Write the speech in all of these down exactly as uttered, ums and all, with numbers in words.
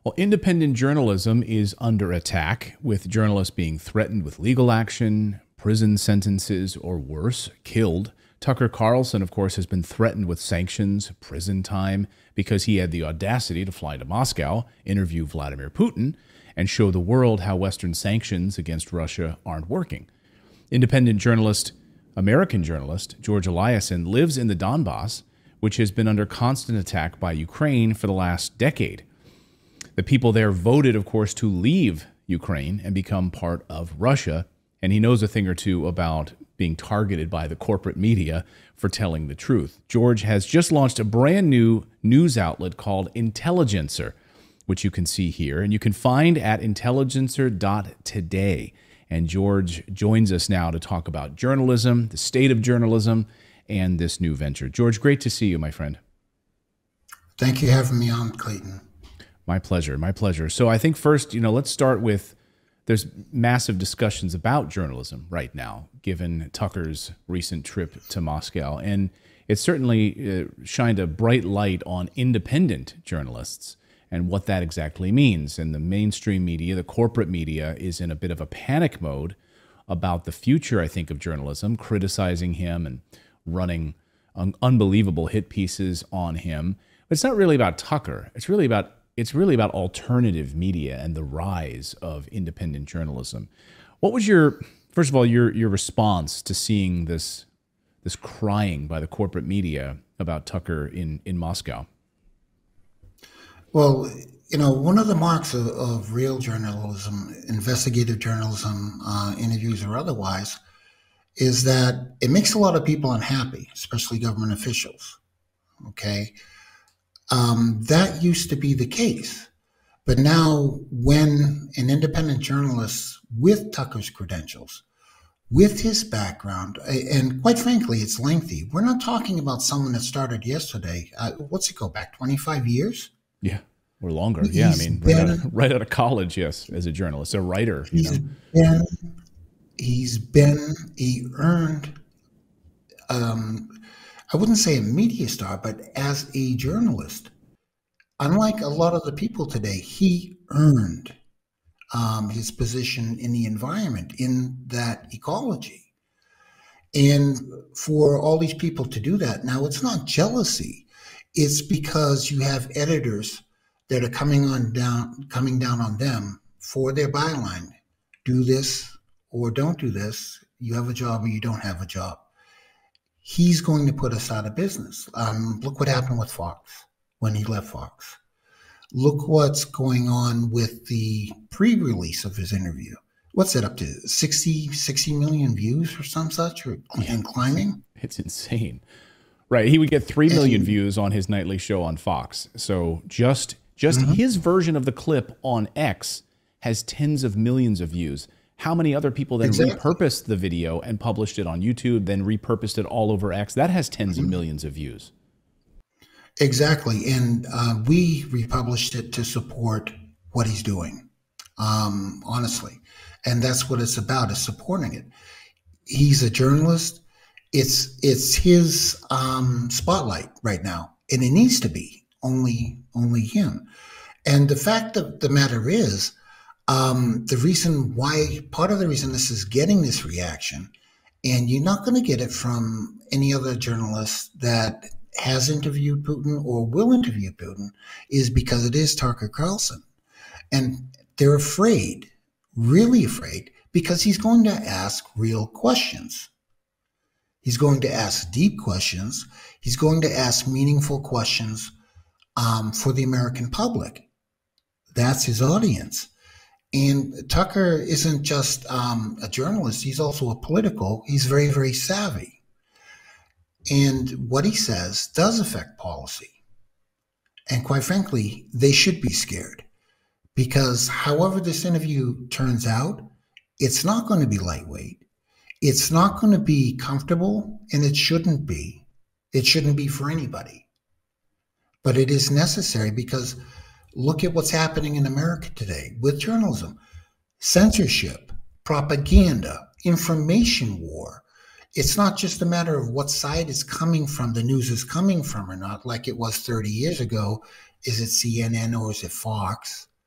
Well, independent journalism is under attack, with journalists being threatened with legal action, prison sentences, or worse, killed. Tucker Carlson, of course, has been threatened with sanctions, prison time, because he had the audacity to fly to Moscow, interview Vladimir Putin, and show the world how Western sanctions against Russia aren't working. Independent journalist, American journalist, George Eliason lives in the Donbass, which has been under constant attack by Ukraine for the last decade. The people there voted, of course, to leave Ukraine and become part of Russia, and he knows a thing or two about being targeted by the corporate media for telling the truth. George has just launched a brand new news outlet called Intelligencer, which you can see here, and you can find at intelligencer dot today. And George joins us now to talk about journalism, the state of journalism, and this new venture. George, great to see you, my friend. Thank you for having me on, Clayton. My pleasure, my pleasure. So I think first, you know, let's start with, there's massive discussions about journalism right now, given Tucker's recent trip to Moscow. And it certainly uh, shined a bright light on independent journalists and what that exactly means. And the mainstream media, the corporate media, is in a bit of a panic mode about the future, I think, of journalism, criticizing him and running un- unbelievable hit pieces on him. But it's not really about Tucker. It's really about it's really about alternative media and the rise of independent journalism. What was your, first of all, your your response to seeing this this crying by the corporate media about Tucker in, in Moscow? Well, you know, one of the marks of, of real journalism, investigative journalism, uh, interviews or otherwise, is that it makes a lot of people unhappy, especially government officials. Okay. Um, that used to be the case. But now when an independent journalist with Tucker's credentials, with his background, and quite frankly, it's lengthy. We're not talking about someone that started yesterday. Uh, what's it go back, twenty-five years? Yeah, or longer. He's yeah, I mean, been, right, out of, right out of college, yes, as a journalist, a writer. You he's know. been, he's been, he earned, um, I wouldn't say a media star, but as a journalist, unlike a lot of the people today, he earned um, his position in the environment, in that ecology. And for all these people to do that, now it's not jealousy. It's because you have editors that are coming on down, coming down on them for their byline. Do this or don't do this. You have a job or you don't have a job. He's going to put us out of business. Um, look what happened with Fox when he left Fox. Look what's going on with the pre-release of his interview. What's that up to? sixty, sixty million views or some such, or, and climbing? It's insane. Right. He would get three million and, views on his nightly show on Fox. So just just mm-hmm. his version of the clip on X has tens of millions of views. How many other people then exactly. repurposed the video and published it on YouTube, then repurposed it all over X? That has tens mm-hmm. of millions of views. Exactly. And uh, we republished it to support what he's doing, um, honestly. And that's what it's about, is supporting it. He's a journalist. It's it's his um, spotlight right now, and it needs to be only only him. And the fact of the matter is, um, the reason why, part of the reason this is getting this reaction, and you're not going to get it from any other journalist that has interviewed Putin or will interview Putin, is because it is Tucker Carlson. And they're afraid, really afraid, because he's going to ask real questions. He's going to ask deep questions. He's going to ask meaningful questions um, for the American public. That's his audience. And Tucker isn't just um, a journalist. He's also a political. He's very, very savvy. And what he says does affect policy. And quite frankly, they should be scared, because however this interview turns out, it's not going to be lightweight. It's not going to be comfortable, and it shouldn't be. It shouldn't be for anybody. But it is necessary, because look at what's happening in America today with journalism. Censorship, propaganda, information war. It's not just a matter of what side it's coming from, the news is coming from or not, like it was thirty years ago. Is it C N N or is it Fox?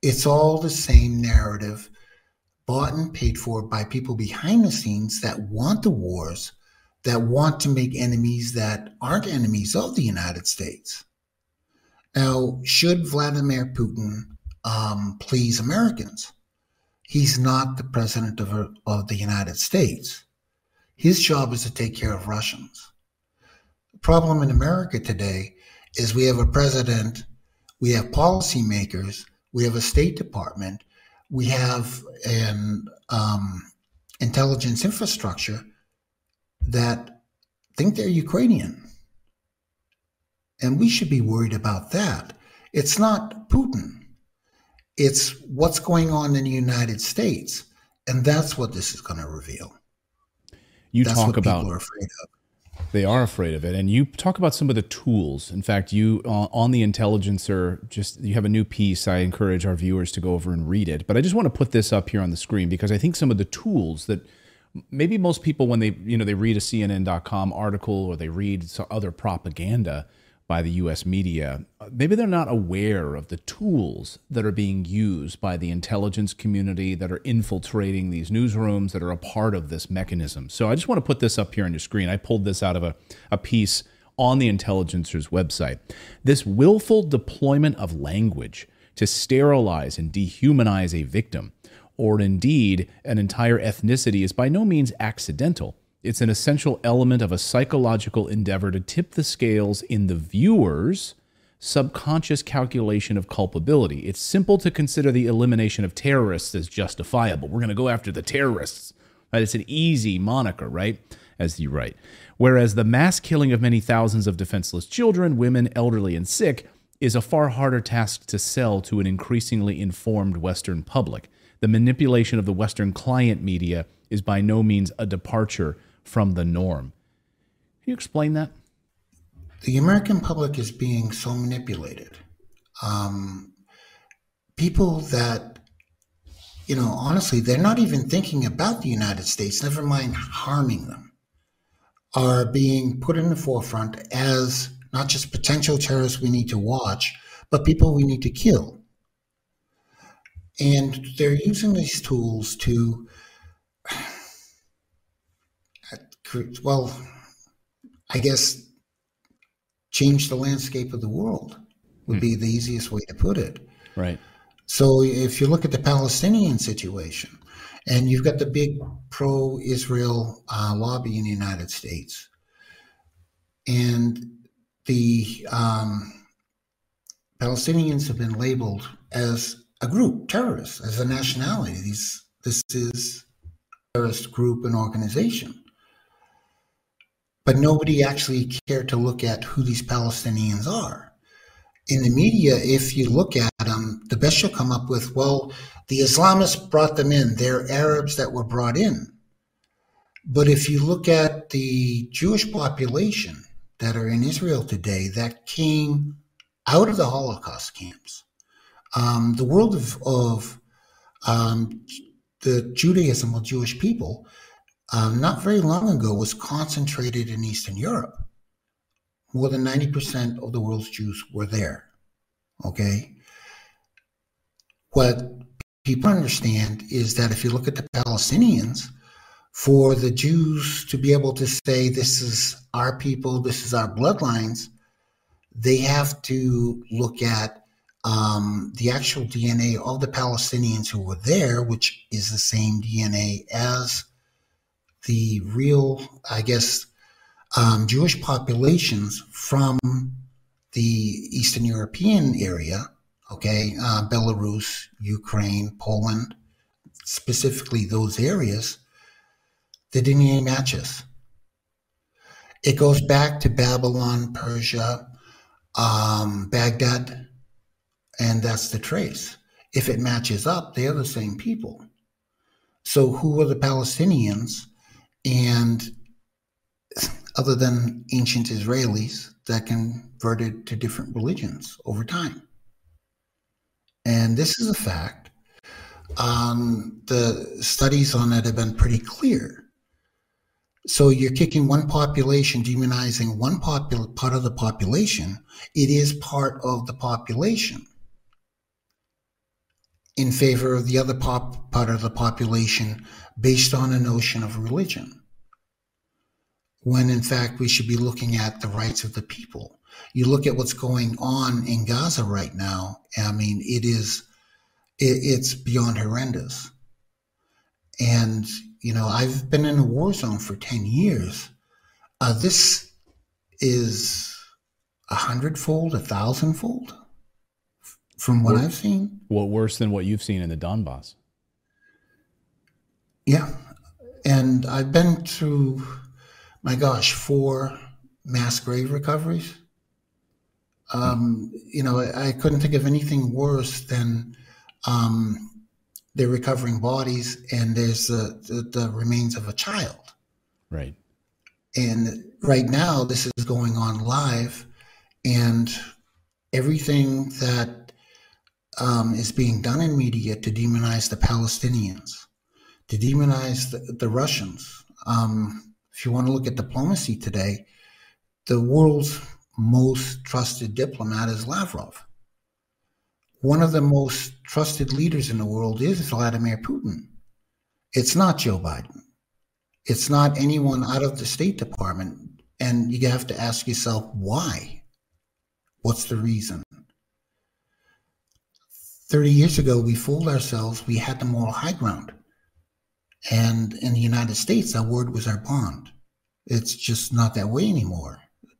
It's all the same narrative, bought and paid for by people behind the scenes that want the wars, that want to make enemies that aren't enemies of the United States. Now, should Vladimir Putin um, please Americans? He's not the president of, of the United States. His job is to take care of Russians. The problem in America today is we have a president, we have policymakers, we have a State Department, we have an um, intelligence infrastructure that think they're Ukrainian. And we should be worried about that. It's not Putin. It's what's going on in the United States. And that's what this is going to reveal. You that's talk what about people are afraid of. They are afraid of it. And you talk about some of the tools. In fact, you uh, on the Intelligencer, just you have a new piece. I encourage our viewers to go over and read it. But I just want to put this up here on the screen because I think some of the tools that maybe most people, when they you know they read a C N N dot com article or they read some other propaganda by the U S media, maybe they're not aware of the tools that are being used by the intelligence community that are infiltrating these newsrooms that are a part of this mechanism. So I just want to put this up here on your screen. I pulled this out of a, a piece on the Intelligencer's website. This willful deployment of language to sterilize and dehumanize a victim, or indeed an entire ethnicity, is by no means accidental. It's an essential element of a psychological endeavor to tip the scales in the viewer's subconscious calculation of culpability. It's simple to consider the elimination of terrorists as justifiable. We're going to go after the terrorists. Right? It's an easy moniker, right? As you write. Whereas the mass killing of many thousands of defenseless children, women, elderly, and sick is a far harder task to sell to an increasingly informed Western public. The manipulation of the Western client media is by no means a departure from the norm. Can you explain that? The American public is being so manipulated. Um, people that, you know, honestly, they're not even thinking about the United States, never mind harming them, are being put in the forefront as not just potential terrorists we need to watch, but people we need to kill. And they're using these tools to, well, I guess, change the landscape of the world would hmm. be the easiest way to put it. Right. So if you look at the Palestinian situation, and you've got the big pro-Israel uh, lobby in the United States, and the um, Palestinians have been labeled as a group, terrorists, as a nationality. These, this is a terrorist group and organization. But nobody actually cared to look at who these Palestinians are. In the media, if you look at them, the best you'll come up with, well, the Islamists brought them in. They're Arabs that were brought in. But if you look at the Jewish population that are in Israel today that came out of the Holocaust camps, um, the world of, of um, the Judaism of Jewish people, Um, not very long ago, was concentrated in Eastern Europe. More than ninety percent of the world's Jews were there, okay? What people understand is that if you look at the Palestinians, for the Jews to be able to say, this is our people, this is our bloodlines, they have to look at um, the actual D N A of the Palestinians who were there, which is the same D N A as the real, I guess, um, Jewish populations from the Eastern European area, okay, uh, Belarus, Ukraine, Poland, specifically those areas, the D N A matches. It goes back to Babylon, Persia, um, Baghdad, and that's the trace. If it matches up, they are the same people. So who are the Palestinians? And other than ancient Israelis that converted to different religions over time. And this is a fact. Um, the studies on it have been pretty clear. So you're kicking one population, demonizing one popul- part of the population. It is part of the population. in favor of the other pop, part of the population based on a notion of religion, when in fact we should be looking at the rights of the people. You look at what's going on in Gaza right now, I mean, it is, it, it's beyond horrendous. And, you know, I've been in a war zone for ten years. Uh, this is a hundredfold, a thousandfold from what, what I've seen. What worse than what you've seen in the Donbass? Yeah. And I've been through, my gosh, four mass grave recoveries. Um, you know, I, I couldn't think of anything worse than um, they're recovering bodies and there's the, the, the remains of a child. Right. And right now, this is going on live, and everything that um, is being done in media to demonize the Palestinians, to demonize the, the Russians. Um, if you want to look at diplomacy today, the world's most trusted diplomat is Lavrov. One of the most trusted leaders in the world is Vladimir Putin. It's not Joe Biden. It's not anyone out of the State Department. And you have to ask yourself, why? What's the reason? thirty years ago, we fooled ourselves. We had the moral high ground. And in the United States, our word was our bond. It's just not that way anymore.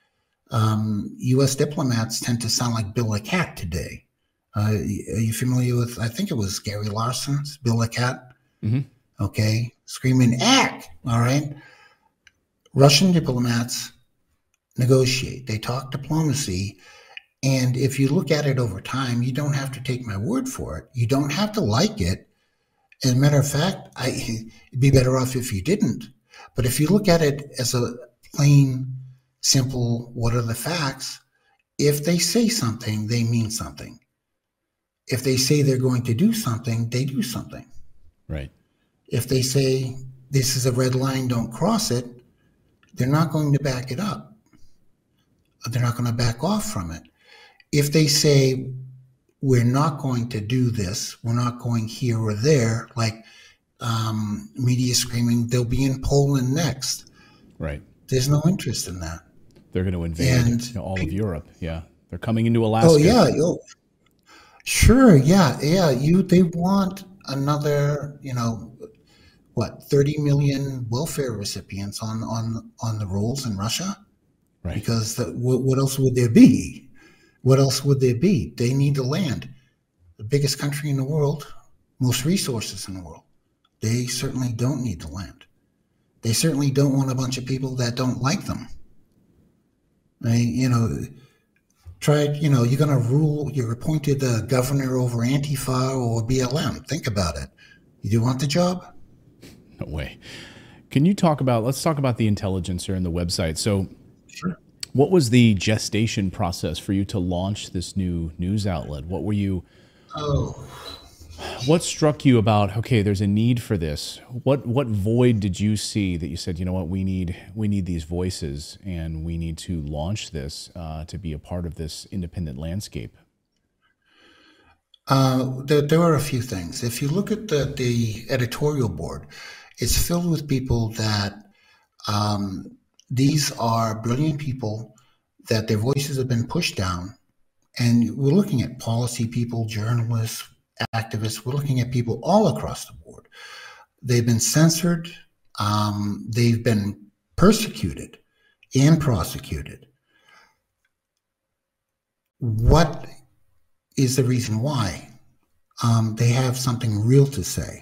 Um, U S diplomats tend to sound like Bill the Cat today. Uh, are you familiar with, I think it was Gary Larson's Bill the Cat? Mm-hmm. Okay, screaming, act, all right? Russian diplomats negotiate. They talk diplomacy. And if you look at it over time, you don't have to take my word for it. You don't have to like it. As a matter of fact, I, it'd be better off if you didn't. But if you look at it as a plain, simple, what are the facts? If they say something, they mean something. If they say they're going to do something, they do something. Right. If they say this is a red line, don't cross it, they're not going to back it up. They're not going to back off from it. If they say we're not going to do this, we're not going here or there, like um, media screaming, they'll be in Poland next. Right. There's no interest in that. They're going to invade and, you know, all of Europe. Yeah. They're coming into Alaska. Oh, yeah. Oh, sure. Yeah. Yeah. You, they want another, you know, what, thirty million welfare recipients on, on, on the rolls in Russia? Right. Because the, what, what else would there be? What else would there be? They need the land. The biggest country in the world, most resources in the world. They certainly don't need the land. They certainly don't want a bunch of people that don't like them. I mean, you know, try, you know, you're going to rule, you're appointed the governor over Antifa or B L M. Think about it. You do want the job? No way. Can you talk about, let's talk about the Intelligencer and the website. So sure. What was the gestation process for you to launch this new news outlet? What were you, oh, what struck you about, okay, there's a need for this? What, what void did you see that you said, you know what, we need, we need these voices and we need to launch this uh, to be a part of this independent landscape? Uh, there, there are a few things. If you look at the, the editorial board, it's filled with people that um, these are brilliant people that their voices have been pushed down. And we're looking at policy people, journalists, activists. We're looking at people all across the board. They've been censored. Um, they've been persecuted and prosecuted. What is the reason why? Um, they have something real to say.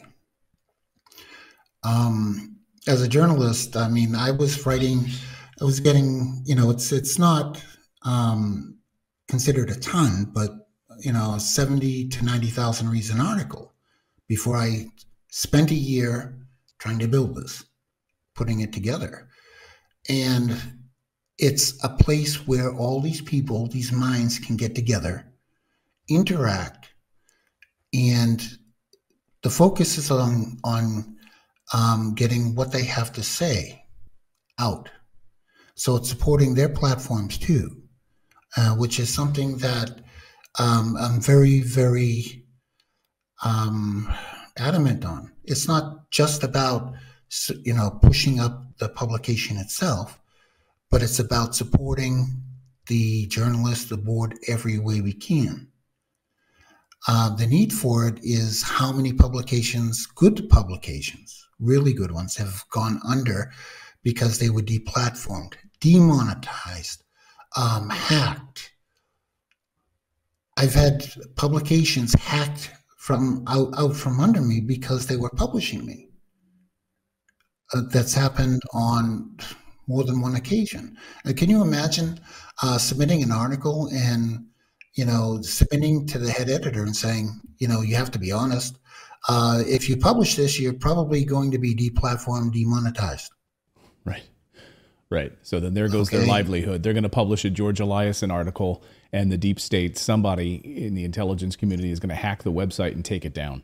Um, as a journalist, I mean, I was writing, I was getting, you know, it's it's not um, considered a ton, but, you know, seventy to ninety thousand reads an article before I spent a year trying to build this, putting it together. And it's a place where all these people, these minds can get together, interact, and the focus is on, on Um, getting what they have to say out. So it's supporting their platforms too, uh, which is something that um, I'm very, very um, adamant on. It's not just about, you know, pushing up the publication itself, but it's about supporting the journalists, the board, every way we can. Uh, the need for it is how many publications, good publications, really good ones, have gone under because they were deplatformed, demonetized, um, hacked. I've had publications hacked from out, out from under me because they were publishing me. Uh, that's happened on more than one occasion. Uh, can you imagine uh, submitting an article and, you know, submitting to the head editor and saying, you know, you have to be honest. Uh, if you publish this, you're probably going to be deplatformed, demonetized. Right. Right. So then there goes Okay. their livelihood. They're going to publish a George Eliason article, and the deep state, somebody in the intelligence community, is going to hack the website and take it down.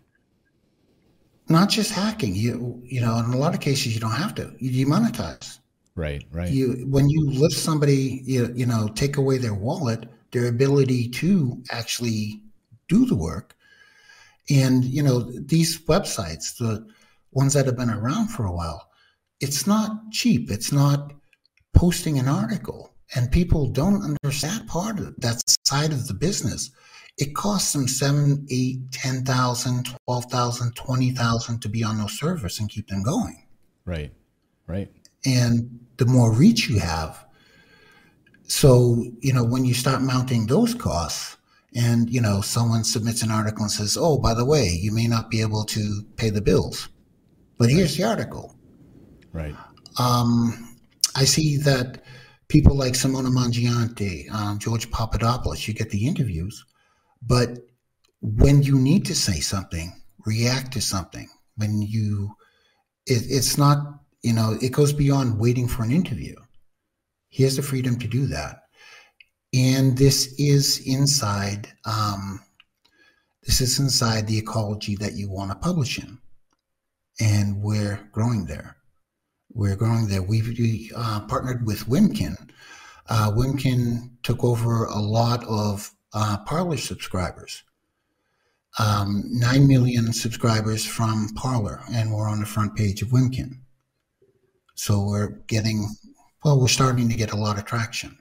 Not just hacking. You, you know, in a lot of cases, you don't have to. You demonetize. Right. Right. You, when you lift somebody, you, you know, take away their wallet, their ability to actually do the work. And, you know, these websites, the ones that have been around for a while, it's not cheap. It's not posting an article. And people don't understand part of it, that side of the business. It costs them seven, eight, ten thousand, twelve thousand, twenty thousand to be on those servers and keep them going. Right. Right. And the more reach you have, so, you know, when you start mounting those costs and, you know, someone submits an article and says, oh, by the way, you may not be able to pay the bills, but here's the article. Right. Um, I see that people like Simona Mangiante, um, George Papadopoulos, you get the interviews, but when you need to say something, react to something, when you, it, it's not, you know, it goes beyond waiting for an interview. He has the freedom to do that. And this is inside, um, this is inside the ecology that you want to publish in. And we're growing there. We're growing there. We've we, uh, partnered with Wimkin. Uh, Wimkin took over a lot of uh, Parler subscribers. Um, Nine million subscribers from Parler, and we're on the front page of Wimkin. So we're getting, well, we're starting to get a lot of traction.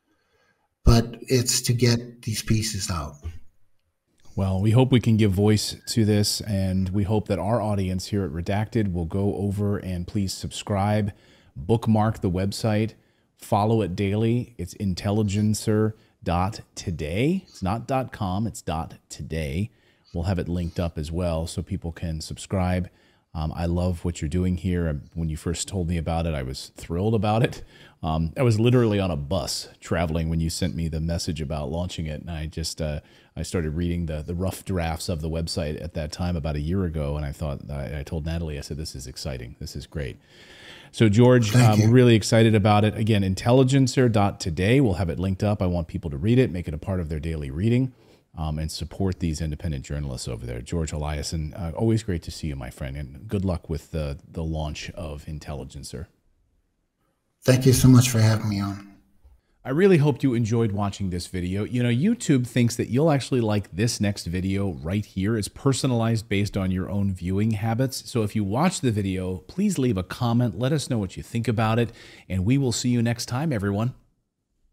But it's to get these pieces out. Well, we hope we can give voice to this, and we hope that our audience here at Redacted will go over and please subscribe, bookmark the website, follow it daily. It's intelligencer dot today. It's not .com, it's .today. We'll have it linked up as well so people can subscribe. Um, I love what you're doing here. When you first told me about it, I was thrilled about it. Um, I was literally on a bus traveling when you sent me the message about launching it, and I just uh, I started reading the the rough drafts of the website at that time about a year ago, and I thought I, I told Natalie, I said, "This is exciting. This is great." So, George, I'm um, really excited about it. Again, intelligencer dot today. We'll have it linked up. I want people to read it, make it a part of their daily reading. Um, and support these independent journalists over there. George Eliason, uh, always great to see you, my friend, and good luck with the, the launch of Intelligencer. Thank you so much for having me on. I really hope you enjoyed watching this video. You know, YouTube thinks that you'll actually like this next video right here. It's personalized based on your own viewing habits. So if you watch the video, please leave a comment. Let us know what you think about it, and we will see you next time, everyone.